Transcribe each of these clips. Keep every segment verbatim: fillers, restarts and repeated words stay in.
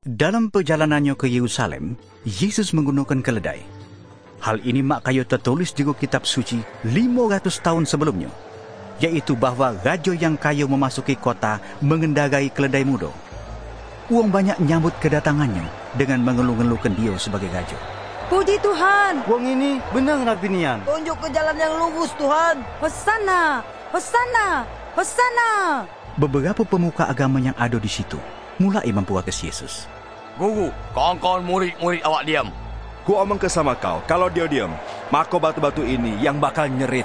Dalam perjalanannya ke Yerusalem, Yesus menggunakan keledai. Hal ini mak kayu tertulis di kitab suci lima ratus tahun sebelumnya, yaitu bahawa raja yang kaya memasuki kota mengendarai keledai muda. Orang banyak nyambut kedatangannya dengan mengeluh-ngeluhkan dia sebagai raja. Puji Tuhan. Wong ini benar Nabi Nian. Tunjuk ke jalan yang lurus, Tuhan. Hosana, Hosana, Hosana. Beberapa pemuka agama yang ada di situ mulai memprotes Yesus. Guru, kawan-kawan murid-murid awak diam. Ku omong ke sama kau, kalau dia diam, maka batu-batu ini yang bakal nyerit.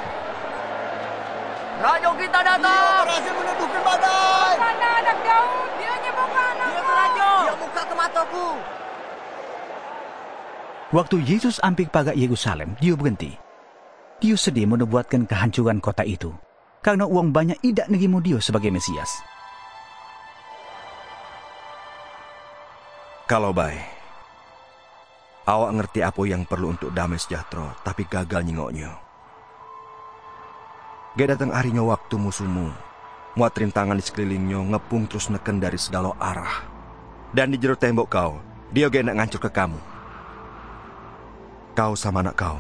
Raja kita datang. Dia berhasil menundukkan badai. Hosana anak Daud. Dia buka anakku. Dia raja. Dia buka ke mataku. Waktu Yesus hampir pada Yerusalem, dia berhenti. Dia sedih menubuatkan kehancuran kota itu, karena orang banyak tidak nerima dia sebagai Mesias. Kalau baik, awak ngerti apa yang perlu untuk damai sejahtera, tapi gagal nyingoknya. Gak datang harinya waktu musuhmu, muat rintangan di sekelilingnya, ngepung terus neken dari segala arah. Dan di jero tembok kau, dia gak nak ngancur ke kamu. Kau sama anak kau.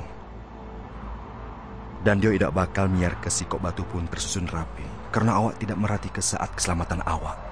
Dan dia tidak bakal miar ke sikok batu pun tersusun rapi, karena awak tidak merhati ke saat keselamatan awak.